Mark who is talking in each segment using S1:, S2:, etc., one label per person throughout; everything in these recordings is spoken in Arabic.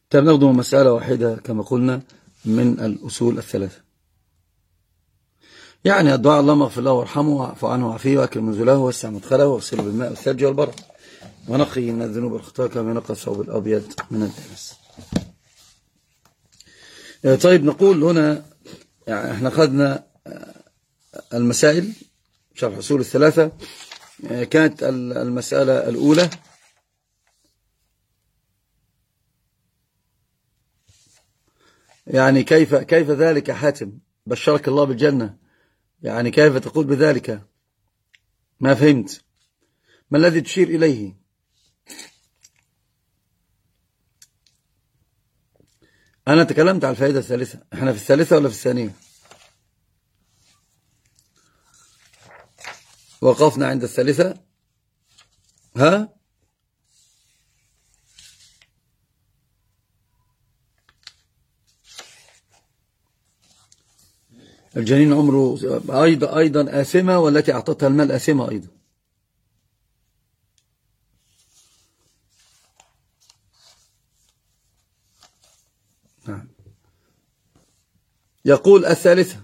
S1: طب ناخذ مسألة واحدة كما قلنا من الأصول الثلاثة. يعني الدعاء اللهم اغفر له وارحمه واعف عنه وعافيه واكرم نزله ووسع مدخله واغسله بالماء والثلج والبرد ونقي من الذنوب والخطايا كما ينقى الثوب الأبيض من الدنس. طيب نقول هنا يعني احنا خدنا المسائل شرح الأصول الثلاثة. كانت المسألة الأولى يعني كيف ذلك حاتم بشرك الله بالجنة، يعني كيف تقول بذلك؟ ما فهمت ما الذي تشير إليه؟ أنا تكلمت على الفائدة الثالثة، احنا في الثالثة ولا في الثانية؟ وقفنا عند الثالثة. ها الجنين عمره أيضا آثمة والتي أعطتها المال آثمة أيضا. نعم. يقول الثالثة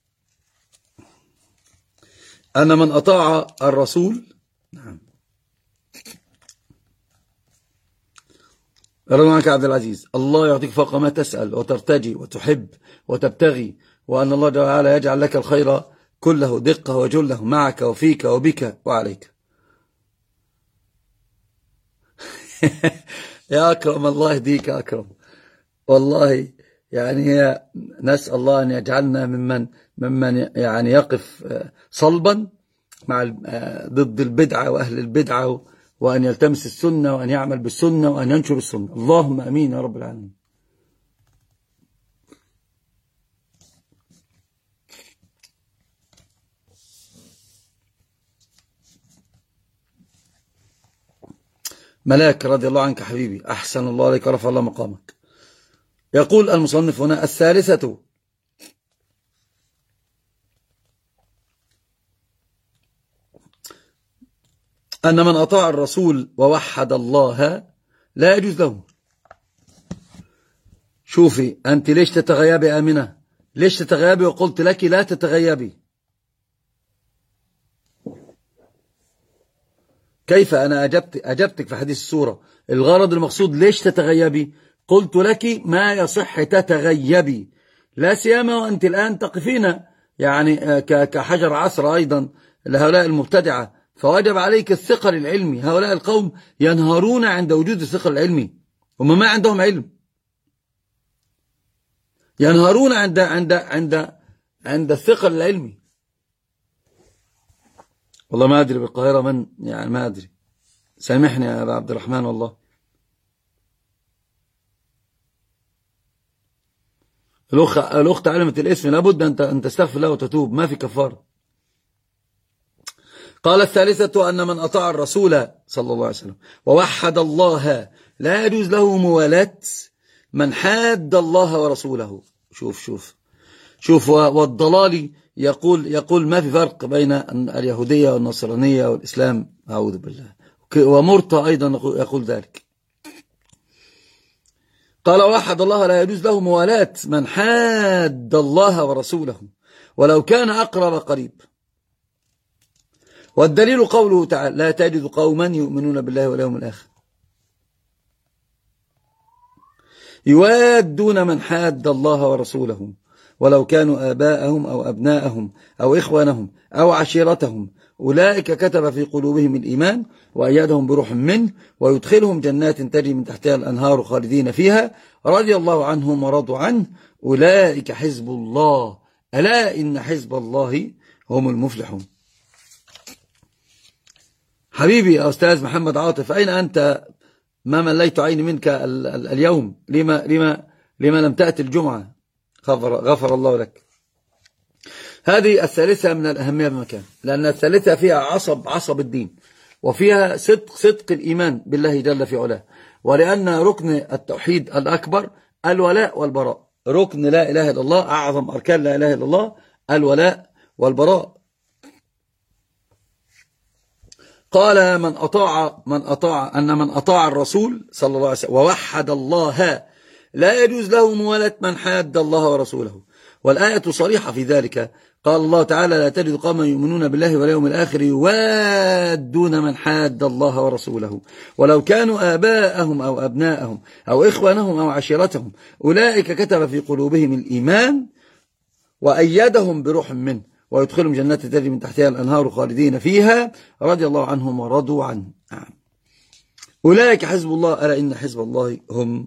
S1: أن من أطاع الرسول. نعم. رضي عنك عبد العزيز. الله يعطيك فوق ما تسأل وترتجي وتحب وتبتغي، وأن الله تعالى يجعل لك الخير كله دقه وجله معك وفيك وبك وعليك. يا أكرم الله يهديك يا أكرم والله. يعني نسأل الله أن يجعلنا ممن يعني يقف صلبا مع ضد البدعة وأهل البدعة، وأن يلتمس السنة وأن يعمل بالسنة وأن ينشر السنة. اللهم أمين يا رب العالمين. ملاك رضي الله عنك حبيبي، أحسن الله عليك ورفع الله مقامك. يقول المصنف هنا الثالثة أن من أطاع الرسول ووحد الله لا يجوز له. شوفي أنت ليش تتغيبي آمنة؟ ليش تتغيبي؟ وقلت لك لا تتغيبي. كيف أنا أجبتك في حديث السورة. الغرض المقصود ليش تتغيبي؟ قلت لك ما يصح تتغيبي، لا سيما وأنت الآن تقفين يعني كحجر عصر أيضا لهؤلاء المبتدعة، فوجب عليك الثقل العلمي. هؤلاء القوم ينهارون عند وجود الثقل العلمي، هم ما عندهم علم، ينهارون عند الثقل العلمي. والله ما أدري بالقاهرة من، يعني ما أدري، سامحني يا أبا عبد الرحمن والله. الأخت علمت الاسم، لابد أن تستغفر الله وتتوب، ما في كفارة. قال الثالثة أن من أطاع الرسول صلى الله عليه وسلم ووحد الله لا يجوز له موالاة من حاد الله ورسوله. شوف والضلال يقول ما في فرق بين اليهودية والنصرانية والإسلام، أعوذ بالله. ومرتى أيضا يقول ذلك. قال وحد الله لا يجوز له موالاة من حاد الله ورسوله ولو كان أقرب قريب. والدليل قوله تعالى لا تجد قوما يؤمنون بالله واليوم الآخر يوادون من حاد الله ورسوله ولو كانوا آباءهم أو أبناءهم أو إخوانهم أو عشيرتهم أولئك كتب في قلوبهم الإيمان وأيدهم بروح منه ويدخلهم جنات تجري من تحتها الأنهار خالدين فيها رضي الله عنهم ورضوا عنه أولئك حزب الله ألا إن حزب الله هم المفلحون. حبيبي يا أستاذ محمد عاطف، أين أنت؟ ما مليت عيني منك اليوم. لما لم تأتي الجمعة؟ غفر الله لك. هذه الثالثة من الأهمية بمكان، لأن الثالثة فيها عصب الدين، وفيها صدق الإيمان بالله جل في علاه، ولأن ركن التوحيد الأكبر الولاء والبراء. ركن لا إله إلا الله، أعظم أركان لا إله إلا الله الولاء والبراء. قال من أطاع أن من أطاع الرسول صلى الله عليه وسلم ووحد الله لا يجوز له موالاة من حاد الله ورسوله. والآية صريحة في ذلك. قال الله تعالى: لا تجد قوما يؤمنون بالله واليوم الآخر يوادون من حاد الله ورسوله ولو كانوا آباءهم أو أبناءهم أو إخوانهم أو عشيرتهم أولئك كتب في قلوبهم الإيمان وأيدهم بروح منه ويدخلهم جنات تجري من تحتها الأنهار خالدين فيها رضي الله عنهم ورضوا عنه. أولئك حزب الله ألا إن حزب الله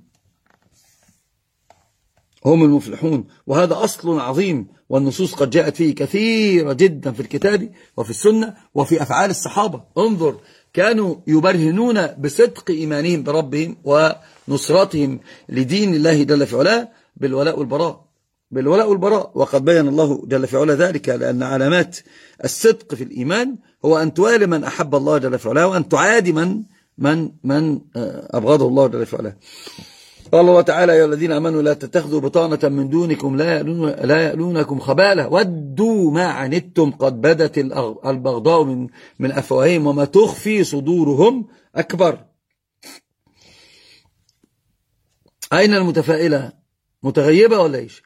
S1: هم المفلحون. وهذا أصل عظيم، والنصوص قد جاءت فيه كثيرة جدا في الكتاب وفي السنة وفي أفعال الصحابة. انظر، كانوا يبرهنون بصدق إيمانهم بربهم ونصرتهم لدين الله جل في علاه بالولاء والبراء. وقد بين الله جل في علاه ذلك، لأن علامات الصدق في الإيمان هو أن توالي من أحب الله جل في علاه وأن تعادي من أبغضه الله جل في علاه. قال الله تعالى: يا الذين آمنوا لا تتخذوا بطانة من دونكم لا يألونكم خبالة ودوا ما عنتم قد بدت البغضاء من أفواههم وما تخفي صدورهم أكبر. أين المتفائلة؟ متغيبة ولا إيش؟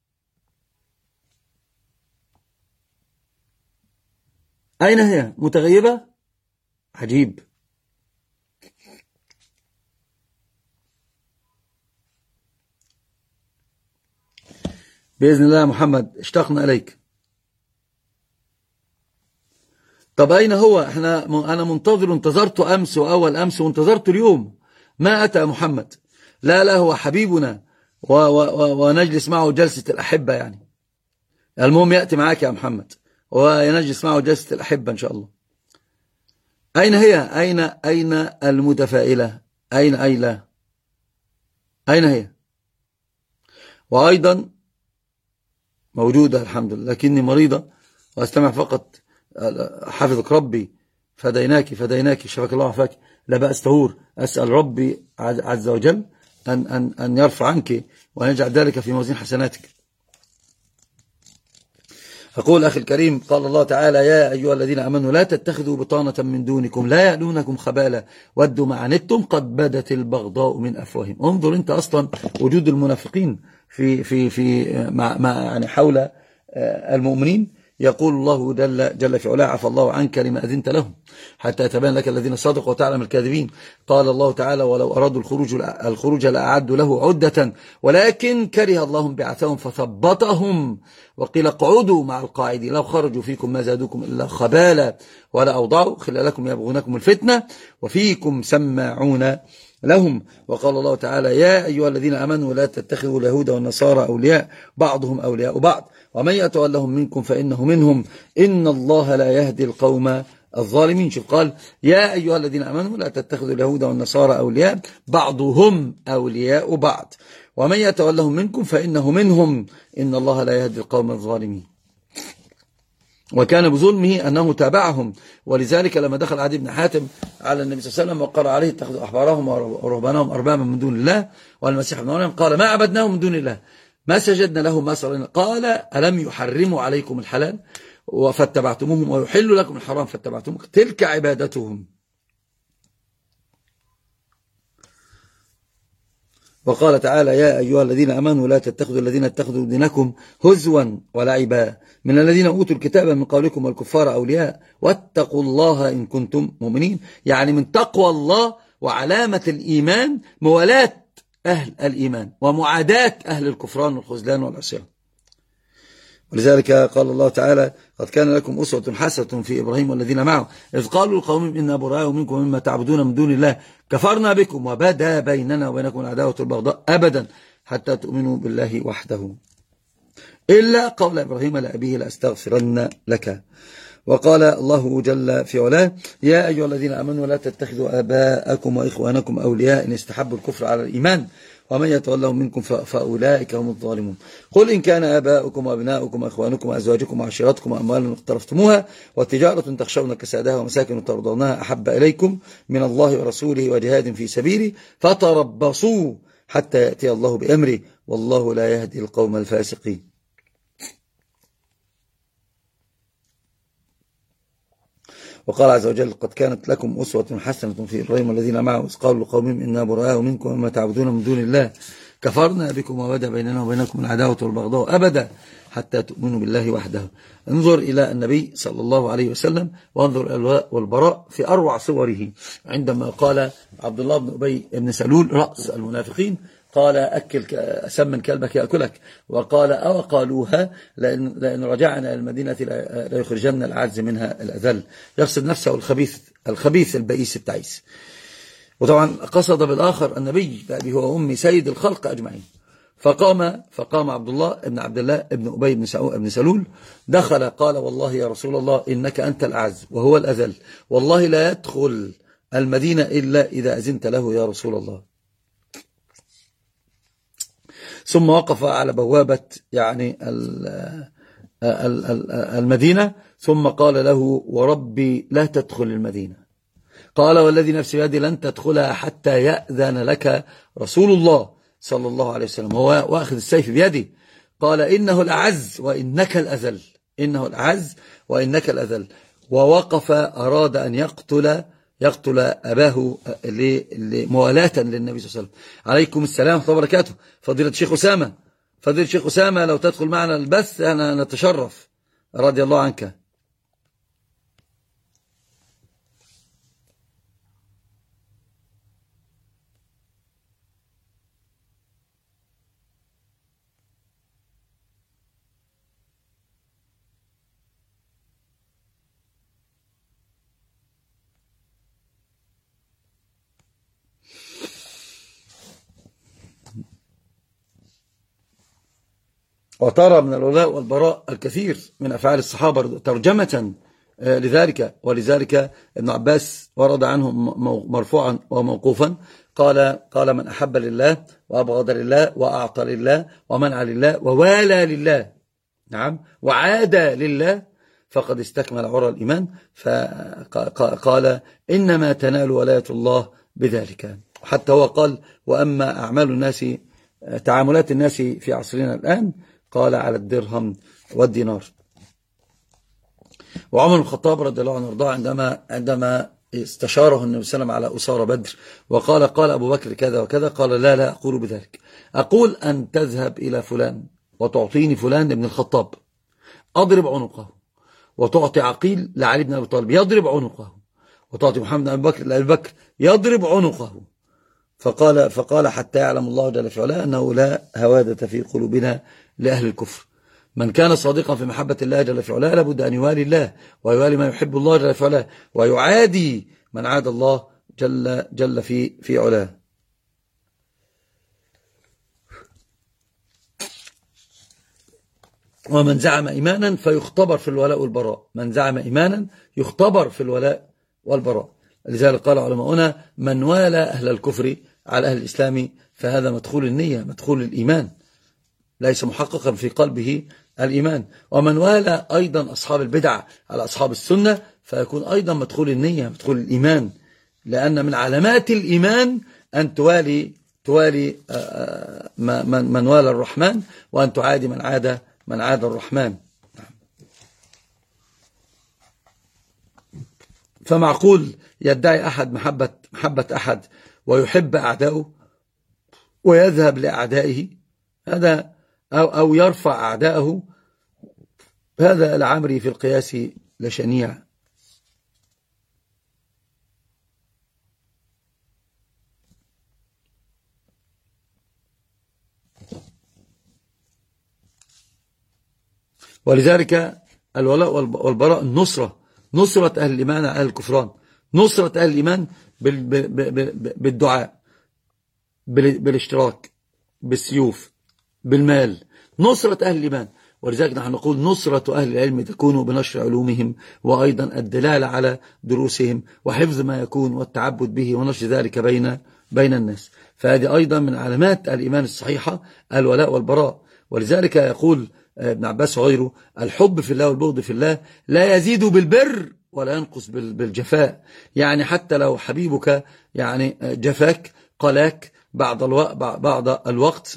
S1: أين هي؟ متغيبة؟ عجيب. بإذن الله محمد، اشتقنا إليك. طب أين هو؟ أنا انتظرت أمس وأول أمس وانتظرت اليوم، ما أتى محمد. لا هو حبيبنا ونجلس معه جلسة الأحبة يعني. المهم يأتي معاك يا محمد ونجلس معه جلسة الأحبة إن شاء الله. أين هي؟ أين المتفائلة؟ أين هي؟ وأيضا موجودة الحمد لله، لكني مريضة وأستمع فقط. حفظك ربي، فديناك شفاك الله وعافاك. لا بأس طهور. أسأل ربي عز وجل أن يرفع عنك وأن يجعل ذلك في موازين حسناتك. أقول أخي الكريم: قال الله تعالى: يا أيها الذين آمنوا لا تتخذوا بطانة من دونكم لا يألونكم خبالا ودوا ما عنتم قد بدت البغضاء من أفواههم. انظر أنت أصلا وجود المنافقين في يعني حول المؤمنين. يقول الله جل في علاه: عفى الله عنك لما أذنت لهم حتى يتبين لك الذين صدقوا وتعلم الكاذبين. قال الله تعالى: ولو أرادوا الخروج لأعدوا له عدة ولكن كره الله بعثهم فثبطهم وقيل اقعدوا مع القاعدين لو خرجوا فيكم ما زادوكم إلا خبالا ولا أوضعوا خلالكم يبغونكم الفتنة وفيكم سماعون لهم. وقال الله تعالى: يا أيها الذين آمنوا لا تتخذوا اليهود والنصارى أولياء بعضهم أولياء بعض ومن يتولهم منكم فإنه منهم إن الله لا يهدي القوم الظالمين. شوف، قال: يا أيها الذين آمنوا لا تتخذوا اليهود والنصارى أولياء بعضهم أولياء بعض ومن يتولهم منكم فإنه منهم إن الله لا يهدي القوم الظالمين. وكان بظلمه أنه تابعهم، ولذلك لما دخل عدي بن حاتم على النبي صلى الله عليه وسلم وقال عليه: اتخذوا أحبارهم ورهبانهم أربابا من دون الله والمسيح ابن مريم قال: ما عبدناهم من دون الله ما سجدنا له ما صلينا. قال: ألم يحرموا عليكم الحلال فاتبعتموهم ويحل لكم الحرام فاتبعتموهم تلك عبادتهم. وقال تعالى: يا أيها الذين آمنوا لا تتخذوا الذين اتخذوا دينكم هزوا ولعبا من الذين أوتوا الكتاب من قبلكم والكفار أولياء واتقوا الله إن كنتم مؤمنين. يعني من تقوى الله وعلامة الإيمان موالاة أهل الإيمان ومعاداة أهل الكفران والخذلان والعصيان. ولذلك قال الله تعالى: قد كان لكم أسوة حسنة في إبراهيم والذين معه إذ قالوا لقومهم إنا براء منكم مما تعبدون من دون الله كفرنا بكم وبدا بيننا وبينكم العداوة والبغضاء أبدا حتى تؤمنوا بالله وحده إلا قول إبراهيم لأبيه لأستغفرن لك. وقال الله جل في علاه: يا أيها الذين آمنوا لا تتخذوا آباءكم وإخوانكم أولياء إن استحبوا الكفر على الإيمان ومن يتولهم منكم فأولئك هم الظالمون. قل إن كان آباؤكم وأبناؤكم وإخوانكم وأزواجكم وعشيرتكم وأموال اقترفتموها وتجارة تخشون كسادها ومساكن ترضونها أحب إليكم من الله ورسوله وجهاد في سبيله فتربصوا حتى يأتي الله بأمره والله لا يهدي القوم الفاسقين. وقال عز وجل: قد كانت لكم أسوة حسنة في إبراهيم والذين معه إذ قالوا لقومهم إنا براء منكم وما تعبدون من دون الله كفرنا بكم وبدا بيننا وبينكم العداوة والبغضاء أبدا حتى تؤمنوا بالله وحده. انظر إلى النبي صلى الله عليه وسلم، وانظر إلى الولاء والبراء في أروع صوره، عندما قال عبد الله بن أبي بن سلول رأس المنافقين، قال أكل سمن كلبك يأكلك، وقال أو قالوها لأن رجعنا إلى المدينة لا يخرجن العز منها الأذل. يقصد نفسه الخبيث البئيس التعيس. وطبعا قصد بالآخر النبي بأبي هو أمي سيد الخلق أجمعين. فقام عبد الله بن أبي بن سلول، دخل قال والله يا رسول الله إنك أنت الأعز وهو الأذل، والله لا يدخل المدينة إلا إذا أذنت له يا رسول الله. ثم وقف على بوابة يعني المدينة، ثم قال له وربي لا تدخل المدينة. قال والذي نفسي بيدي لن تدخلها حتى يأذن لك رسول الله صلى الله عليه وسلم، هو واخذ السيف بيده. قال إنه الأعز وإنك الأذل، إنه الأعز وإنك الأذل. ووقف أراد أن يقتل أباه موالاة للنبي صلى الله عليه وسلم. عليكم السلام ورحمة الله وبركاته. فضيلة الشيخ أسامة لو تدخل معنا البث أنا نتشرف، رضي الله عنك. وترى من الولاء والبراء الكثير من أفعال الصحابة ترجمة لذلك. ولذلك ابن عباس ورد عنه مرفوعا وموقوفا، قال من أحب لله وأبغض لله وأعطى لله ومنع لله ووالى لله، نعم، وعادى لله فقد استكمل عرى الإيمان. فقال إنما تنال ولاية الله بذلك. حتى هو قال وأما أعمال الناس، تعاملات الناس في عصرنا الآن، قال على الدرهم والدينار. وعمر بن الخطاب رضي الله عنه وارضاه عندما استشاره النبي صلى الله عليه وسلم على أسارى بدر وقال أبو بكر كذا وكذا، قال لا أقول بذلك، أقول أن تذهب إلى فلان وتعطيني فلان ابن الخطاب أضرب عنقه، وتعطي عقيل لعلي بن أبي طالب يضرب عنقه، وتعطي محمد بن أبي بكر لأبي بكر يضرب عنقه. فقال حتى يعلم الله جل في علاه أنه لا هوادة في قلوبنا لأهل الكفر. من كان صادقا في محبة الله جل في علاه لابد أن يوالي الله ويوالي ما يحب الله جل في علاه، ويعادي من عاد الله جل في علاه. ومن زعم إيمانا فيختبر في الولاء والبراء، من زعم إيمانا يختبر في الولاء والبراء. لذلك قال علماؤنا من والى أهل الكفر على أهل الإسلام فهذا مدخول النية، مدخول الإيمان، ليس محققا في قلبه الإيمان. ومن والى أيضا أصحاب البدع على أصحاب السنة فيكون أيضا مدخول النية، مدخول الإيمان، لأن من علامات الإيمان أن توالي من والى الرحمن، وأن تعادي من عاد الرحمن. فمعقول يدعي أحد محبة أحد ويحب أعدائه ويذهب لأعدائه، هذا أو يرفع أعدائه، هذا لعمري في القياس لشنيع. ولذلك الولاء والبراء نصرة أهل الإيمان على أهل الكفران، نصرة أهل الإيمان بالدعاء، بالاشتراك، بالسيوف، بالمال، نصرة أهل الإيمان. ولذلك نحن نقول نصرة أهل العلم تكون بنشر علومهم، وأيضا الدلالة على دروسهم، وحفظ ما يكون، والتعبد به، ونشر ذلك بين الناس. فهذه أيضا من علامات الإيمان الصحيحة الولاء والبراء. ولذلك يقول ابن عباس وغيره الحب في الله والبغض في الله لا يزيد بالبر ولا ينقص بالجفاء. يعني حتى لو حبيبك يعني جفاك قلاك بعض الوقت،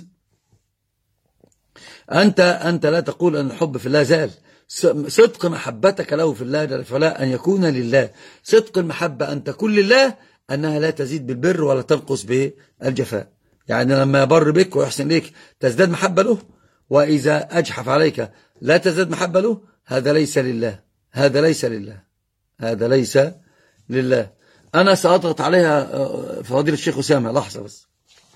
S1: أنت لا تقول أن الحب في الله زال. صدق محبتك له في الله جل وعلا أن يكون لله، صدق المحبة أن تكون لله أنها لا تزيد بالبر ولا تنقص بالجفاء. يعني لما يبر بك ويحسن ليك تزداد محبة له، وإذا أجحف عليك لا تزداد محبة له، هذا ليس لله، هذا ليس لله، هذا ليس لله. أنا سأضغط عليها فضيلة الشيخ أسامة، لحظة بس.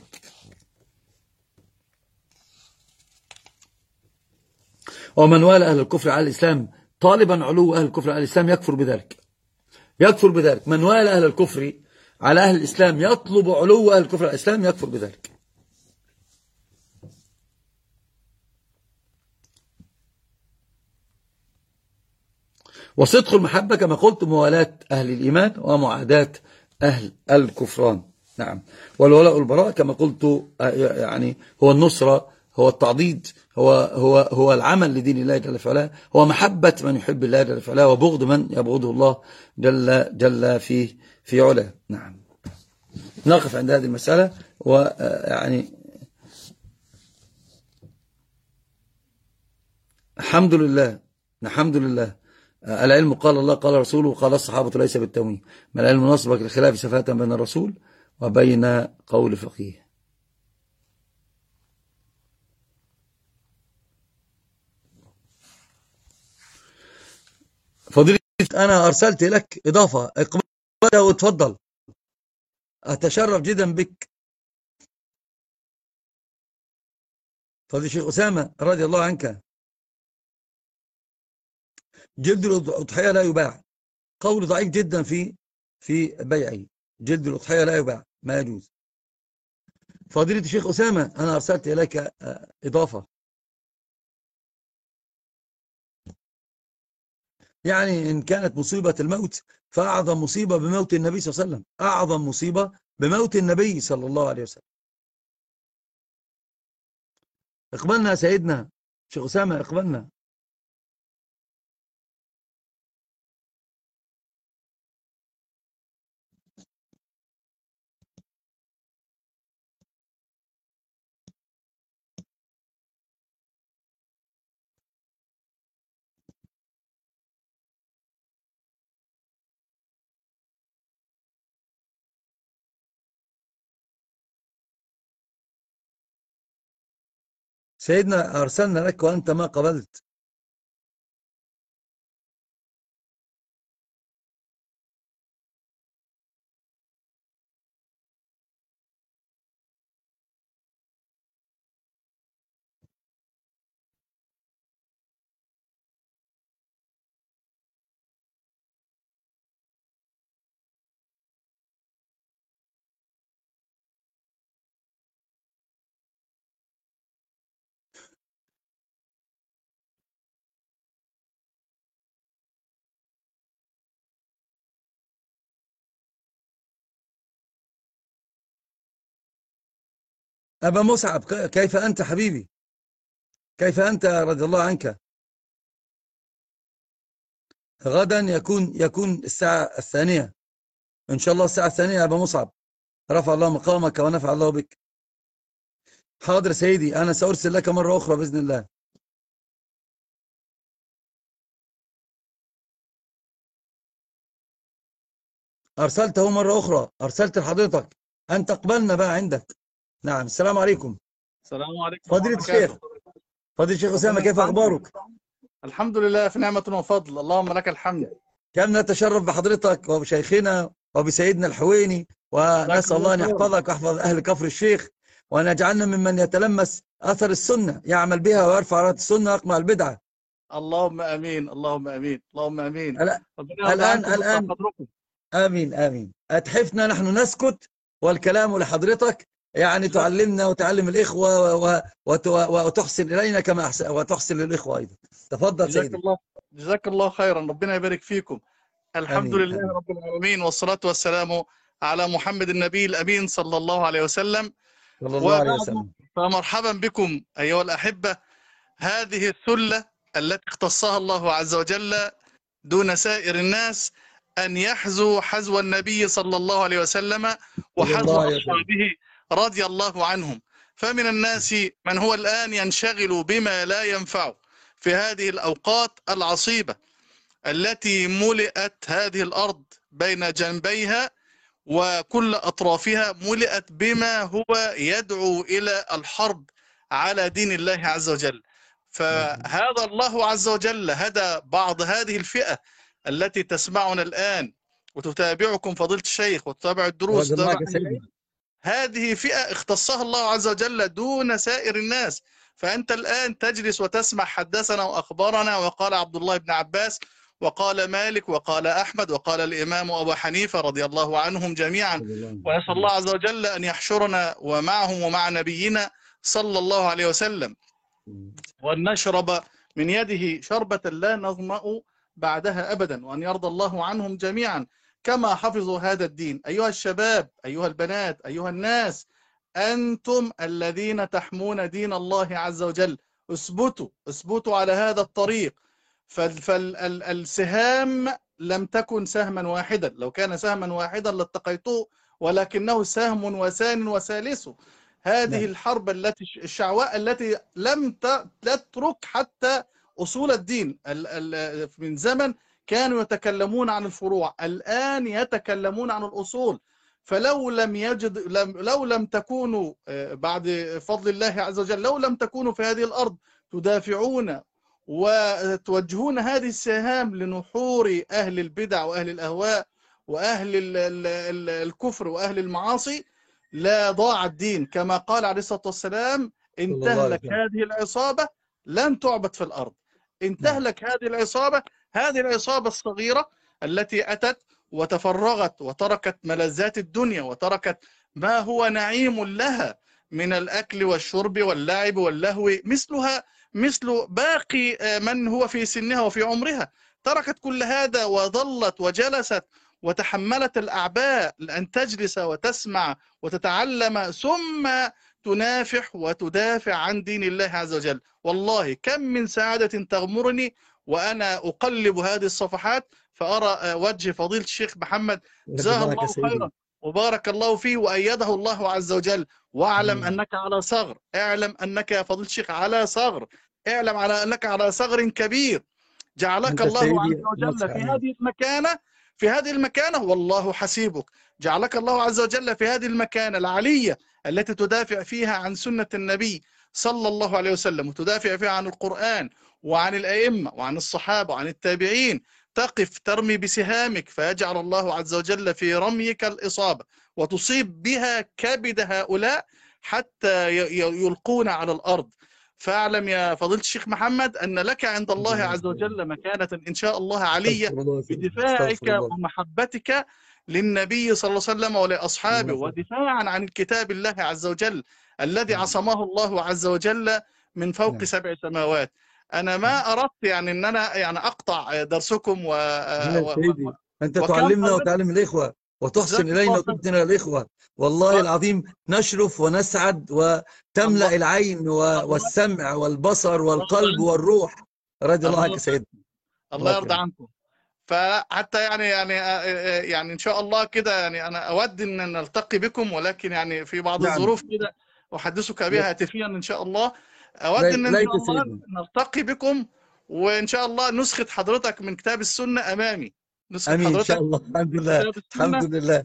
S1: ومن والى أهل الكفر على الإسلام طالبا علو أهل الكفر على الإسلام يكفر بذلك، يكفر بذلك. من والى أهل الكفر على أهل الإسلام يطلب علو أهل الكفر على الإسلام يكفر بذلك. وصدق المحبة كما قلت موالاة أهل الإيمان ومعاداة أهل الكفران. نعم. والولاء والبراء كما قلت يعني هو النصرة، هو التعضيد، هو العمل لدين الله جل وعلا، هو محبة من يحب الله جل وعلا وبغض من يبغضه الله جل في علاه. نعم. نقف عند هذه المسألة. ويعني الحمد لله، الحمد لله. العلم قال الله قال رسوله قال الصحابة ليس بالتمويه، ما العلم نصبك الخلاف سفاة بين الرسول وبين قول فقيه. فضيلة أنا أرسلت لك إضافة، اقبلها وتفضل، أتشرف جدا بك. فضيلة الشيخ أسامة رضي الله عنك، جلد الأضحية لا يباع، قول ضعيف جدا في بيعه. جلد الأضحية لا يباع، ما يجوز. فضيلة الشيخ أسامة أنا أرسلت إليك إضافة، يعني إن كانت مصيبة الموت فأعظم مصيبة بموت النبي صلى الله عليه وسلم، أعظم مصيبة بموت النبي صلى الله عليه وسلم. اقبلنا يا سيدنا شيخ أسامة، اقبلنا. سيدنا أرسلنا لك وأنت ما قبلت. أبا مصعب كيف أنت حبيبي؟ كيف أنت رضي الله عنك؟ غدا يكون الساعة الثانية إن شاء الله، الساعة الثانية يا أبا مصعب. رفع الله مقامك ونفع الله بك. حاضر سيدي، أنا سأرسل لك مرة أخرى بإذن الله. أرسلته مرة أخرى، أرسلت لحضرتك، أنت اقبلنا بقى عندك. نعم. السلام عليكم.
S2: السلام عليكم
S1: فضيلة الشيخ، فضيلة الشيخ أسامة، كيف أخبارك؟
S2: الحمد لله في نعمة وفضل، اللهم لك الحمد.
S1: كم نتشرف بحضرتك وبشيخنا وبسيدنا الحويني، ونسأل الله أن يحفظك ويحفظ أهل كفر الشيخ، وأن يجعلنا ممن يتلمس أثر السنة، يعمل بها ويرفع راية السنة ويقمع البدعة.
S2: اللهم امين، اللهم امين، اللهم امين.
S1: الآن آمين آمين. أتحفنا نحن نسكت والكلام لحضرتك، يعني تعلمنا وتعلم الإخوة وتحسن إلينا كما وتحسن للإخوة أيضا. تفضل سيدي.
S2: جزاك الله خيرا، ربنا يبارك فيكم. الحمد
S1: آمين.
S2: لله رب العالمين، والصلاة والسلام على محمد النبي الأمين صلى الله عليه وسلم.
S1: صلى الله عليه وسلم.
S2: فمرحبا بكم أيها الأحبة. هذه الثلة التي اختصها الله عز وجل دون سائر الناس، أن يحذو حذو النبي صلى الله عليه وسلم وحذو أصحابه رضي الله عنهم. فمن الناس من هو الآن ينشغل بما لا ينفع في هذه الأوقات العصيبة التي ملئت هذه الأرض بين جنبيها وكل أطرافها ملئت بما هو يدعو إلى الحرب على دين الله عز وجل. فهذا الله عز وجل هدى بعض هذه الفئة التي تسمعنا الآن وتتابعكم فضيلة الشيخ وتتابع الدروس
S1: رضي الله
S2: وتتابع
S1: عنك يا
S2: أهل
S1: سيدنا.
S2: العلم. هذه فئة اختصها الله عز وجل دون سائر الناس. فأنت الآن تجلس وتسمع حدثنا وأخبرنا وقال عبد الله بن عباس وقال مالك وقال أحمد وقال الإمام أبو حنيفة رضي الله عنهم جميعا. ونسأل الله عز وجل أن يحشرنا ومعهم ومع نبينا صلى الله عليه وسلم، وأن نشرب من يده شربة لا نظمأ بعدها أبدا، وأن يرضى الله عنهم جميعا كما حفظوا هذا الدين. أيها الشباب، أيها البنات، أيها الناس، أنتم الذين تحمون دين الله عز وجل. اثبتوا على هذا الطريق. فالسهام لم تكن سهما واحدا، لو كان سهما واحدا لاتقيتوه، ولكنه سهم وثان وثالث. هذه الحرب الشعواء التي لم تترك حتى أصول الدين. من زمن كانوا يتكلمون عن الفروع، الآن يتكلمون عن الأصول. فلو لم تكونوا بعد فضل الله عز وجل، لو لم تكونوا في هذه الأرض تدافعون وتوجهون هذه السهام لنحور أهل البدع وأهل الأهواء وأهل الكفر وأهل المعاصي، لا ضاع الدين. كما قال عليه الصلاة والسلام: إن تهلك هذه العصابة لن تعبد في الأرض. إن تهلك هذه العصابة، هذه العصابة الصغيرة التي أتت وتفرغت وتركت ملذات الدنيا وتركت ما هو نعيم لها من الأكل والشرب واللعب واللهو، مثل باقي من هو في سنها وفي عمرها، تركت كل هذا وظلت وجلست وتحملت الأعباء لأن تجلس وتسمع وتتعلم ثم تنافح وتدافع عن دين الله عز وجل. والله كم من سعادة تغمرني وأنا أقلب هذه الصفحات فأرى وجه فضيلة الشيخ محمد، جزاه الله خيرا وبارك الله فيه وأيده الله عز وجل. واعلم أنك على ثغر، اعلم أنك يا فضيلة الشيخ على ثغر، اعلم أنك على ثغر كبير. جعلك الله عز وجل في هذه المكانة والله حسيبك. جعلك الله عز وجل في هذه المكانة العلية التي تدافع فيها عن سنة النبي صلى الله عليه وسلم، وتدافع فيها عن القرآن وعن الأئمة وعن الصحابة وعن التابعين. تقف ترمي بسهامك فيجعل الله عز وجل في رميك الإصابة وتصيب بها كبد هؤلاء حتى يلقون على الأرض. فاعلم يا فضيلة الشيخ محمد أن لك عند الله عز وجل مكانة إن شاء الله علية بدفاعك ومحبتك للنبي صلى الله عليه وسلم ولأصحابه، ودفاعا عن كتاب الله عز وجل الذي عصمه الله عز وجل من فوق 7 سماوات. أنا ما أردت يعني أن أنا أقطع درسكم
S1: أنت تعلمنا وتعلم الإخوة وتحسن إلينا وتحسن الإخوة. والله العظيم نشرف ونسعد وتملأ العين والسمع والبصر والقلب والروح. رضي الله عنك سيدنا.
S2: الله يرضى عنكم. فحتى يعني إن شاء الله كده، يعني أنا أود أن نلتقي بكم، ولكن يعني في بعض الظروف كده أحدثك بها هاتفيا إن شاء الله. أود أن إن شاء الله نلتقي بكم، وإن شاء الله نسخة حضرتك من كتاب السنة أمامي.
S1: أمين إن شاء الله. الحمد لله الحمد لله.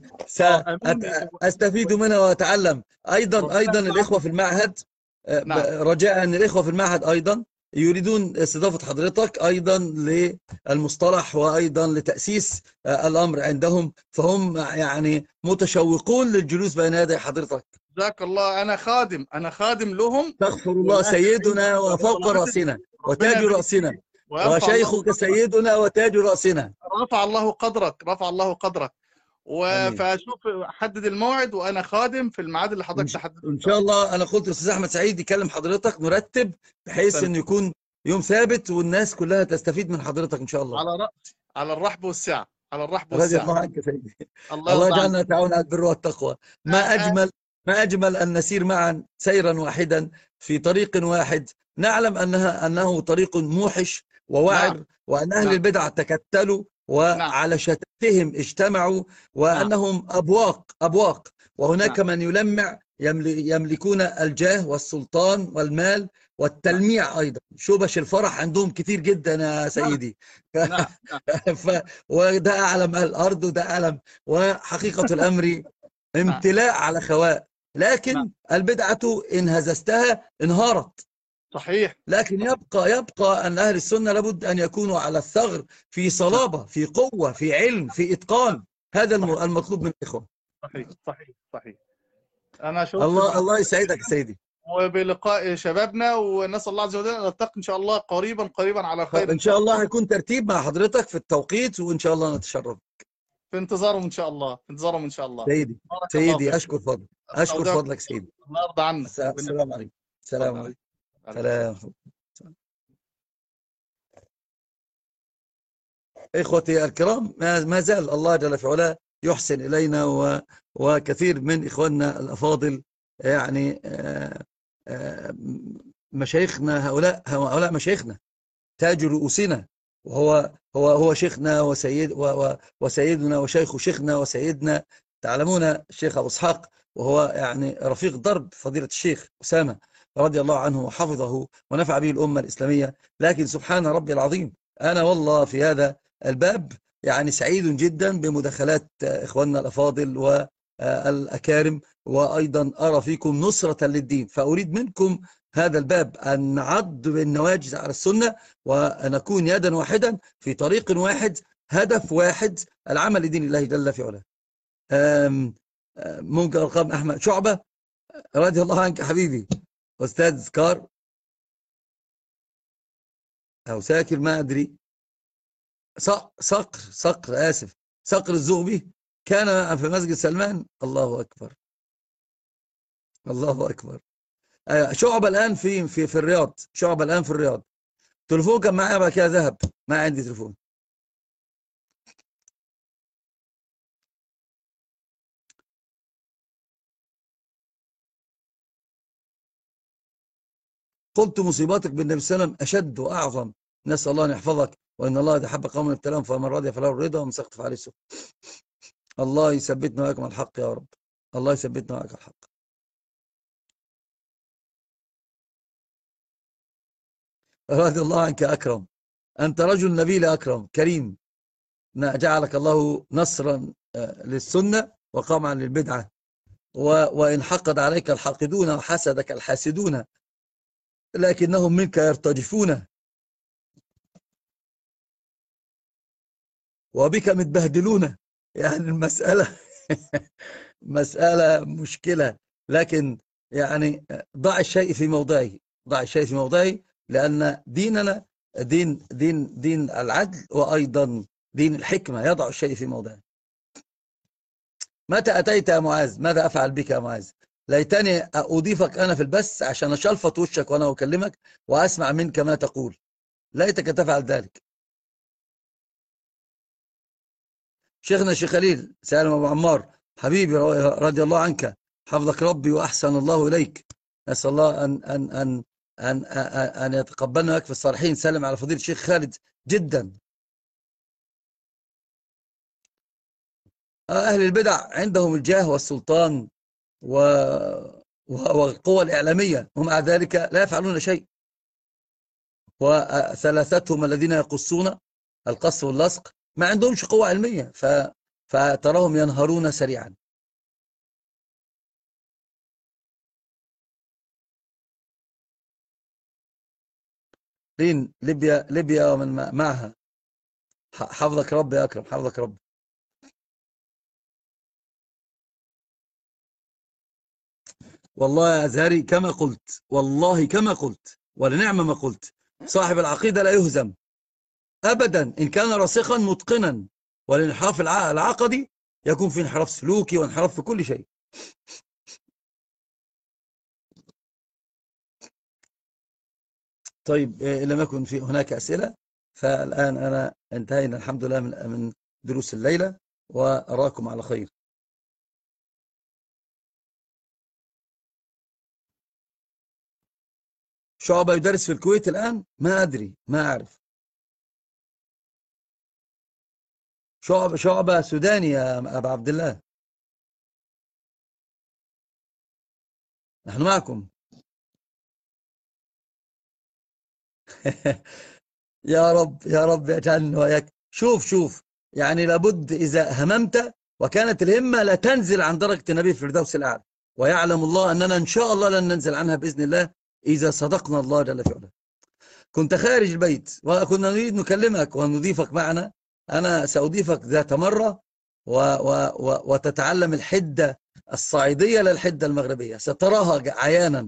S1: سأستفيد منها وأتعلم. أيضا الإخوة في المعهد، رجاء أن الإخوة في المعهد أيضا يريدون استضافة حضرتك أيضا للمصطلح وأيضا لتأسيس الأمر عندهم، فهم يعني متشوقون للجلوس بين يدي حضرتك.
S2: جزاك الله. أنا خادم لهم.
S1: استغفر الله سيدنا وفوق رأسنا وتاج رأسنا، وشيخك سيدنا وتاج رأسنا.
S2: رفع الله قدرك. فشوف حدد الموعد وأنا خادم في الميعاد اللي حضرتك تحدده
S1: إن شاء الله. أنا قلت الأستاذ أحمد سعيد يكلم حضرتك نرتب بحيث إنه يكون يوم ثابت والناس كلها تستفيد من حضرتك إن شاء الله.
S2: على رأسي، على الرحب والسعة،
S1: رضي الله عنك سيدي. الله يجعلنا نتعاون على البر والتقوى. ما أجمل أن نسير معا سيرا واحدا في طريق واحد، نعلم أنه طريق موحش ووعر، وأن أهل البدع تكتلوا وعلى شتاتهم اجتمعوا، وأنهم أبواق، وهناك من يلمع يملكون الجاه والسلطان والمال
S2: نعم
S1: والتلميع أيضا. شبش الفرح عندهم كتير جدا يا
S2: نعم
S1: سيدي.
S2: نعم نعم
S1: وده أعلم أهل الأرض وده أعلم. وحقيقة الأمر
S2: نعم
S1: امتلاء على خواء.
S2: نعم
S1: لكن البدعة إن هززتها انهارت.
S2: صحيح
S1: لكن يبقى أن أهل السنة لابد أن يكونوا على الثغر، في
S2: نعم
S1: صلابة، في قوة، في علم، في إتقان. هذا
S2: صحيح
S1: المطلوب من الإخوة.
S2: صحيح صحيح صحيح. أنا شفت
S1: الله
S2: معكم
S1: يسعدك يا سيدي.
S2: وبلقاء شبابنا، ونسأل الله عز وجل أن نلتقي إن شاء الله قريبا على خير
S1: إن
S2: إن شاء
S1: شاء
S2: الله.
S1: الله هيكون ترتيب مع حضرتك في التوقيت، وإن شاء الله نتشرف.
S2: في انتظارهم إن شاء الله، في انتظارهم إن شاء الله.
S1: سيدي،
S2: بارك الله
S1: سيدي،
S2: فيكم.
S1: أشكر فضلك، أشكر
S2: أستودعكم
S1: فضلك سيدي.
S2: الله يرضى عنك.
S1: السلام عليكم. السلام
S2: اتفضل.
S1: عليكم.
S2: عليكم السلام.
S1: سلام. إخوتي الكرام، ما زال الله جل في علاه يحسن إلينا، وكثير من إخواننا الأفاضل يعني آه، مشايخنا، هؤلاء مشايخنا، تاج رؤوسنا. وهو شيخنا وسيدنا وشيخ شيخنا وسيدنا. تعلمون الشيخ أبو إسحاق، وهو يعني رفيق درب فضيلة الشيخ أسامة رضي الله عنه وحفظه ونفع به الأمة الإسلامية. لكن سبحان ربي العظيم، أنا والله في هذا الباب يعني سعيد جدا بمداخلات إخواننا الأفاضل والأكارم، وأيضا أرى فيكم نصرة للدين. فأريد منكم هذا الباب أن نعض بالنواجذ على السنة، ونكون يدا واحدا في طريق واحد، هدف واحد، العمل لدين الله جل في علاه. ممكن أرقام أحمد شعبة رضي الله عنك حبيبي، أستاذ كار أو ساكر ما أدري. صقر آسف، صقر الزغبي كان في مسجد سلمان. الله أكبر، الله أكبر. شعبة الآن في الرياض. شعبة الآن في الرياض. تليفون كان معايا بقى كده ذهب، ما عندي تليفون. قلت مصيباتك بالنبي صلى الله عليه وسلم أشد وأعظم. نسأل الله أن يحفظك، وإن الله إذا حب قوما ابتلاهم فمن رضي فله الرضا ومن سخط فعليه السخط. الله يثبتنا وإياكم على الحق يا رب. الله يثبتنا وإياكم على الحق. رضي الله عنك يا أكرم. أنت رجل نبيل أكرم كريم، جعلك الله نصرا للسنة وقمعا للبدعة. وإن حقد عليك الحاقدون وحسدك الحاسدون، لكنهم منك يرتجفون، وبك متبهدلون. يعني المسألة مسألة مشكلة. لكن يعني ضع الشيء في موضعه، ضع الشيء في موضعه، لأن ديننا دين العدل، وأيضا دين الحكمة، يضع الشيء في موضعه. متى أتيت يا معاذ؟ ماذا أفعل بك يا معاذ؟ ليتني أضيفك أنا في البث عشان أشلفط وشك وأنا أكلمك وأسمع منك ما تقول. ليتك تفعل ذلك. شيخنا الشيخ خليل سالم أبو عمار حبيبي رضي الله عنك، حفظك ربي وأحسن الله إليك. نسأل الله أن يتقبلنا في الصالحين. سلم على فضيلة الشيخ خالد جدا. أهل البدع عندهم الجاه والسلطان والقوى الإعلامية، ومع ذلك لا يفعلون شيء. وثلاثتهم الذين يقصون القص واللصق ما عندهمش قوة علمية، فتراهم ينهرون سريعا. ليبيا ومن معها. حفظك ربي يا أكرم، حفظك ربي. والله يا أزهري كما قلت، والله كما قلت، ولنعم ما قلت. صاحب العقيدة لا يهزم أبدا إن كان راسخا متقنا. والانحراف العقدي يكون في انحراف سلوكي وانحراف في كل شيء. طيب لم يكن في هناك أسئلة، فالآن أنا انتهينا الحمد لله من دروس الليلة، وأراكم على خير. شعبة يدرس في الكويت الآن؟ ما أدري، ما أعرف. شعبة سوداني يا أبا عبد الله. نحن معكم. يا رب يا رب يجعلنا وإياك. شوف يعني لابد إذا هممت وكانت الهمة لا تنزل عن درجة النبي في الفردوس الأعلى، ويعلم الله أننا إن شاء الله لن ننزل عنها بإذن الله إذا صدقنا الله جل في علاه. كنت خارج البيت وكنا نريد نكلمك ونضيفك معنا. أنا سأضيفك ذات مرة وتتعلم الحدة الصعيدية للحدة المغربية، ستراها عيانا.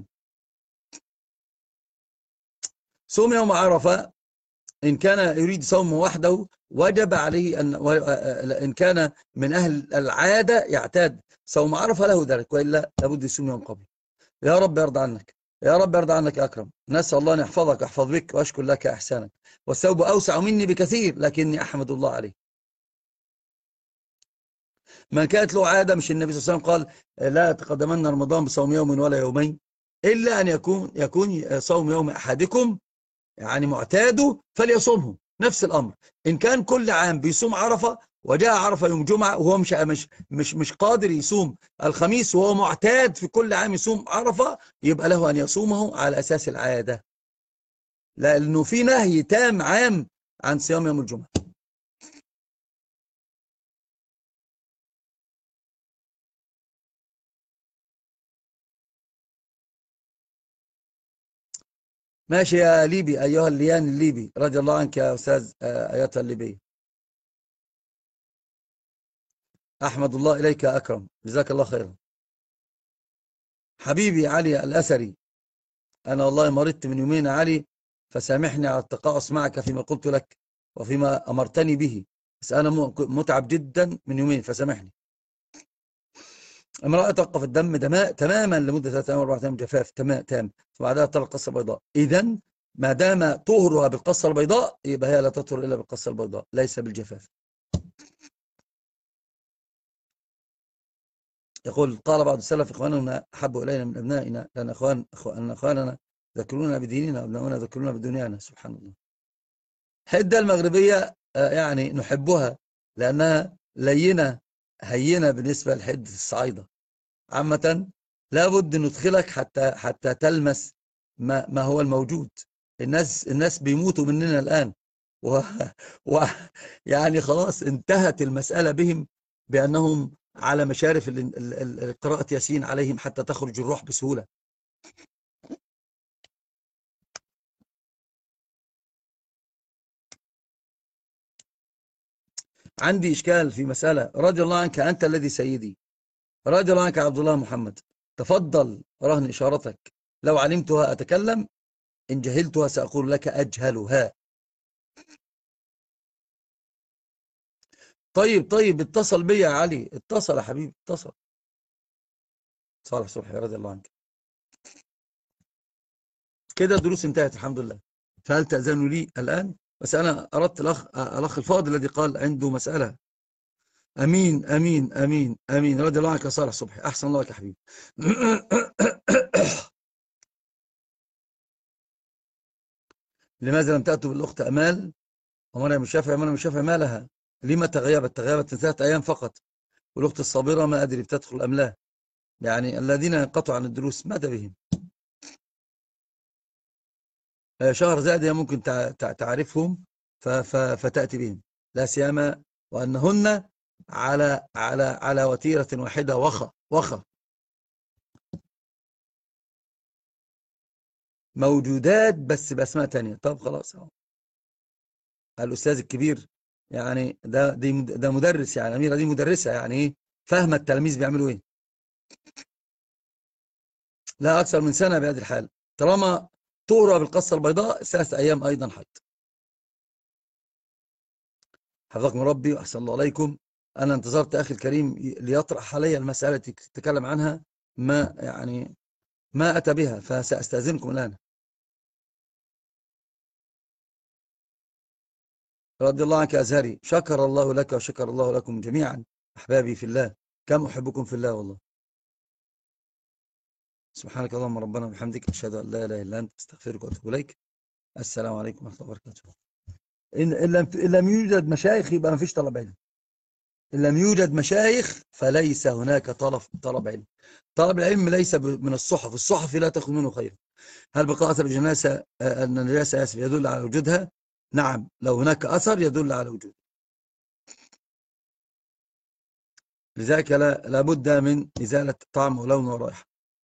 S1: صوم يوم عرفة إن كان يريد صوم وحده وجب عليه إن كان من أهل العادة يعتاد صوم عرفة له ذلك، وإلا لابد يصوم يوم قبل. يا رب يرضى عنك، يا رب يرضى عنك يا أكرم. نسأل الله أن يحفظك ويحفظ بك وأشكر لك إحسانك. والثوب أوسع مني بكثير لكني أحمد الله عليه. من كانت له عادة، مش النبي صلى الله عليه وسلم قال لا تقدمن رمضان بصوم يوم ولا يومين، إلا أن يكون صوم يوم أحدكم يعني معتاده فليصومه. نفس الأمر إن كان كل عام بيصوم عرفة وجاء عرفة يوم جمعة وهو مش قادر يصوم الخميس وهو معتاد في كل عام يصوم عرفة، يبقى له أن يصومه على أساس العادة، لأنه في نهي تام عام عن صيام يوم الجمعة. ماشي يا ليبي، أيها الليان الليبي، رضي الله عنك يا أستاذ أيتها الليبي. أحمد الله إليك يا أكرم، جزاك الله خيرا. حبيبي علي الأثري، أنا والله مرضت من يومين يا علي، فسامحني على التقاعس معك فيما قلت لك وفيما أمرتني به، بس أنا متعب جدا من يومين فسامحني. امرأة توقف الدم تماما لمدة 3 أيام 4 أيام جفاف تام، وبعدها طلع القصة البيضاء. إذن ما دام طهرها بالقصة البيضاء يبقى هي لا تطهر إلا بالقصة البيضاء ليس بالجفاف. يقول قال بعض السلف إخواننا أحب إلينا من أبنائنا، لأن أخواننا ذكرونا بديننا وأبناؤنا ذكرونا بدنيانا. سبحان الله. الحدة المغربية يعني نحبها لأنها لينة هينة بالنسبة لحدة الصعايدة عامة. لابد ندخلك حتى تلمس ما هو الموجود. الناس بيموتوا مننا الآن و, و يعني خلاص انتهت المسألة بهم بأنهم على مشارف قراءة ياسين عليهم حتى تخرج الروح بسهولة. عندي إشكال في مسألة. رضي الله عنك أنت الذي سيدي، رضي الله عنك عبد الله محمد، تفضل رهن إشارتك. لو علمتها أتكلم، إن جهلتها سأقول لك أجهلها. طيب اتصل بي يا علي، اتصل يا حبيبي اتصل. صالح صبحي رضي الله عنك. كده الدروس انتهت الحمد لله، فهل تأذن لي الآن؟ بس أنا أردت الأخ الفاضل الذي قال عنده مسألة. أمين أمين أمين أمين، رضي الله عنك يا صالح صبحي، أحسن الله لك يا حبيبي. لماذا لم تأتوا بالأخت أمال ومريم الشافعي؟ مريم الشافعي ما لها؟ لما تغيبت 3 أيام فقط. والأخت الصابرة ما أدري بتدخل أم لا. يعني الذين ينقطعوا عن الدروس ماذا بهم؟ شهر زائد ممكن تعرفهم فتأتي بهم، لا سيما وأنهن على وتيرة واحدة وخ موجودات بس بأسماء تانية. طب خلاص اهو. الأستاذ الكبير يعني ده مدرس، يعني أميرة دي مدرسة، يعني إيه فاهمة التلاميذ بيعملوا إيه. لا أكثر من سنة بهذه الحال، طالما تقرأ بالقصة البيضاء 3 أيام أيضا حد. حفظكم ربي وأحسن الله عليكم. أنا انتظرت أخي الكريم ليطرح علي المسألة التي تتكلم عنها، ما أتى بها، فسأستأذنكم الآن. رضي الله عنك أزهري، شكر الله لك وشكر الله لكم جميعا أحبابي في الله، كم أحبكم في الله والله. سبحانك اللهم ربنا وبحمدك، أشهد أن لا إله إلا أنت، أستغفرك وأتوب إليك. السلام عليكم ورحمة الله وبركاته. إن لم يوجد مشايخ يبقى ما فيش طلب علم. إن لم يوجد مشايخ فليس هناك طلب علم. طلب العلم ليس من الصحف، الصحف لا تأخذ منه خير. هل بقاء أثر النجاسة يدل على وجودها؟ نعم، لو هناك أثر يدل على وجود. لذلك لابد من إزالة طعم ولون ورائحة.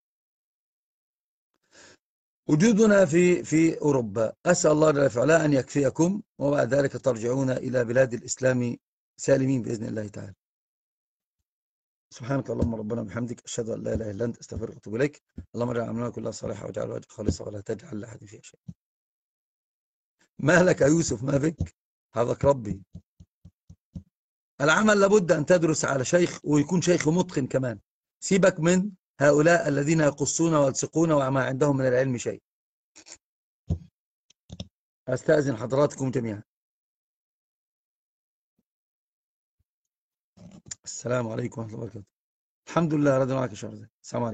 S1: وجودنا في أوروبا، أسأل الله جل وعلا أن يكفيكم، وبعد ذلك ترجعون إلى بلاد الإسلام سالمين بإذن الله تعالى. سبحانك اللهم ربنا وبحمدك، أشهد أن لا إله إلا أنت، أستغفرك وأتوب إليك. اللهم اجعل أعمالنا كلها صالحة واجعل وجهك خالصا ولا تجعل لأحد فيها شيء. مالك يا يوسف؟ ما بك؟ حفظك ربي. العمل لابد أن تدرس على شيخ، ويكون شيخ متقن كمان. سيبك من هؤلاء الذين يقصون ويلصقون وما عندهم من العلم شيء. أستأذن حضراتكم جميعا. السلام عليكم ورحمة الله وبركاته. الحمد لله، رضي الله عنك يا شهر. السلام عليكم.